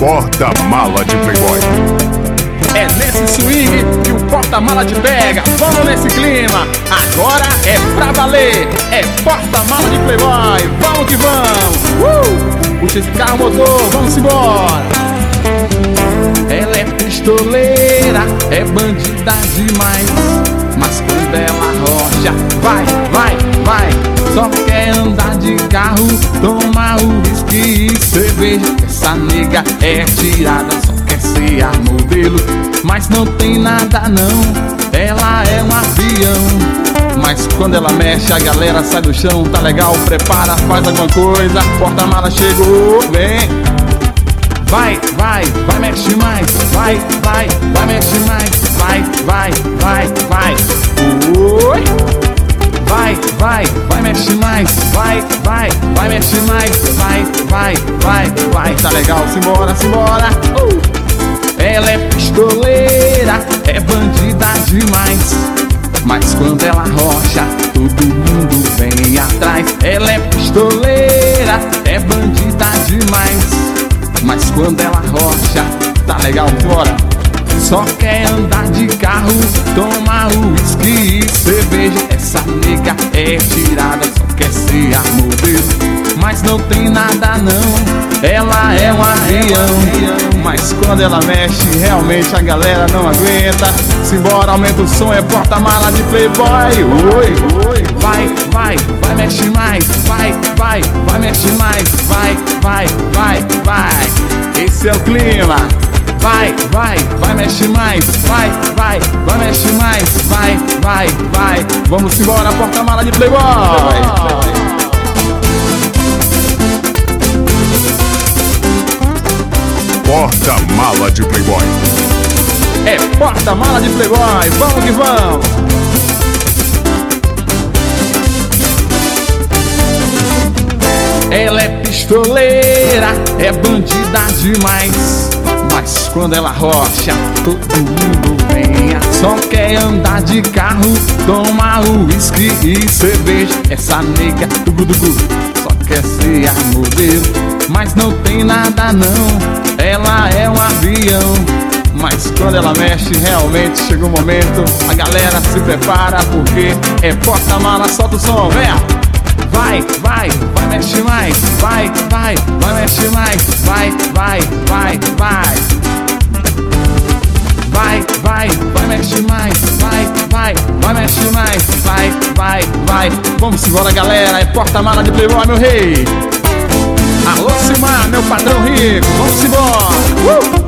Porta-mala de Playboy. É nesse swing que o porta-mala te pega. Vamos nesse clima, agora é pra valer. É porta-mala de Playboy, vamos que vamos. Puxa esse carro motor, vamos embora. Ela é pistoleira, é bandida demais, mas quando ela arrocha, vai, vai, vai. Só quer andar de carro, tomar uísque e cerveja. Essa nega é tirada, só quer ser a modelo, mas não tem nada não, ela é um avião. Mas quando ela mexe a galera sai do chão. Tá legal, prepara, faz alguma coisa. Porta-mala chegou, vem. Vai, vai, vai, mexe mais. Vai, vai, vai, mexe mais. Vai, vai, vai, vai. Oi. Vai, vai, vai, mexe mais. Vai, vai, vai, mexe mais. Vai, vai, vai, vai. Tá legal, simbora, simbora. Ela é pistoleira, é bandida demais, mas quando ela arrocha, todo mundo vem atrás. Ela é pistoleira, é bandida demais, mas quando ela arrocha, tá legal, fora. Só quer andar de carro, tomar uísque e cerveja. Essa nega é tirada, só quer ser a modelo, mas não tem nada não, ela é um avião. Mas quando ela mexe, realmente a galera não aguenta. Simbora, aumenta o som, é porta-mala de Playboy. Oi, oi. Vai, vai, vai, mexe mais. Vai, vai, vai, mexe mais. Vai, vai, vai, vai. Esse é o clima. Vai, vai, vai, mexe mais. Vai, vai, vai, mexe mais. Vai, vai, vai. Vamos embora, porta-mala de Playboy. Porta-mala de Playboy. É porta-mala de Playboy, vamos que vamos. Ela é pistoleira, é bandida demais, mas quando ela arrocha, todo mundo vem. Só quer andar de carro, tomar uísque e cerveja. Essa nega, só quer ser a modelo, mas não tem nada não, ela é um avião. Mas quando ela mexe, realmente chega um momento, a galera se prepara, porque é porta-mala, solta o som, vem. Vai, vai, vai, mexe mais. Vai, vai, vai, mexe mais. Vai, vai, vai, vai. Vai, vai, vai, mexe mais. Vai, vai, vai, mexe mais. Vai, vai, vai. Vamos embora, galera, é porta-mala de Playboy, meu rei. Alô, Simar, meu padrão rico, vamos embora.